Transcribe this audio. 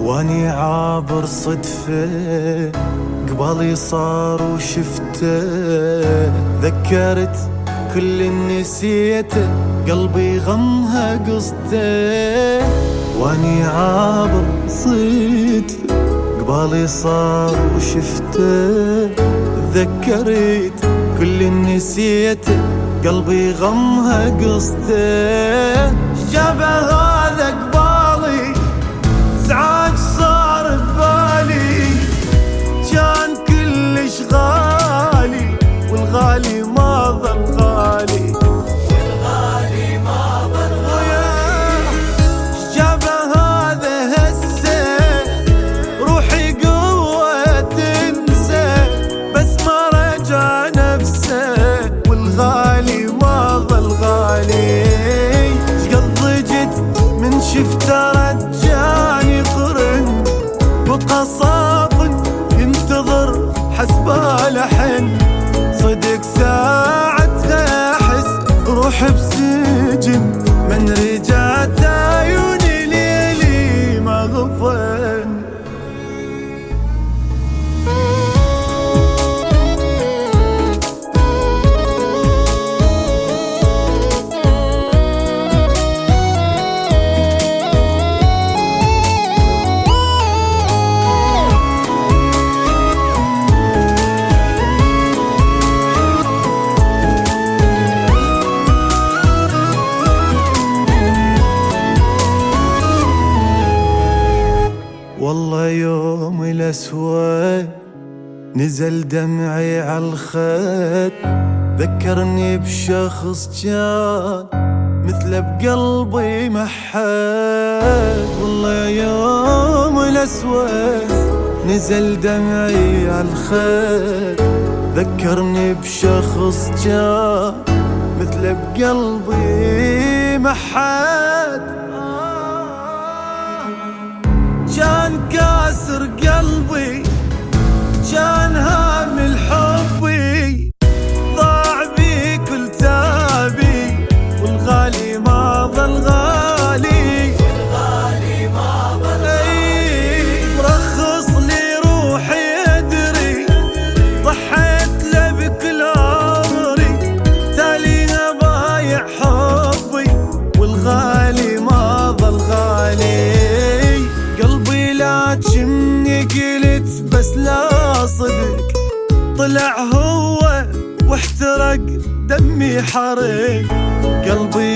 واني عابر صدفة قبالي صار وشفته، ذكرت كل اللي نسيته قلبي غمها قصته. واني عابر صدفة قبالي صار وشفته، ذكرت كل اللي نسيته قلبي غمها قصته. شبه هذا قبالي ازعاج صار ببالي، كان كلش غالي والغالي ما ظل غالي، والغالي ما ظل غالي. شبه هذا هسه روحي قوة تنسى بس ما رجع نفسه، والغالي ما ظل غالي. شقد ضجت من شفته رجاني قرن، بقى صافن ينتظر حسبه لحن، صدق ساعتها احس روح بسجن، من رجعت عيوني ليلي ما غفن. والله يوم الأسود نزل دمعي عالخد، ذكرني بشخص كان مثله بقلبي محد. والله يوم الأسود نزل دمعي عالخد، ذكرني بشخص كان مثله بقلبي محد. كان كاسر قلبي كان هامل حبي، ضاع بي كل تابي والغالي ما ظل غالي، والغالي ما ظل غالي. مرخص لي روحي ادري ضحيت له بكل عمري، تاليها بايع حبي والغالي ما ظل غالي. كأني قلت بس لا صدق، طلع هو واحترق دمي حرق قلبي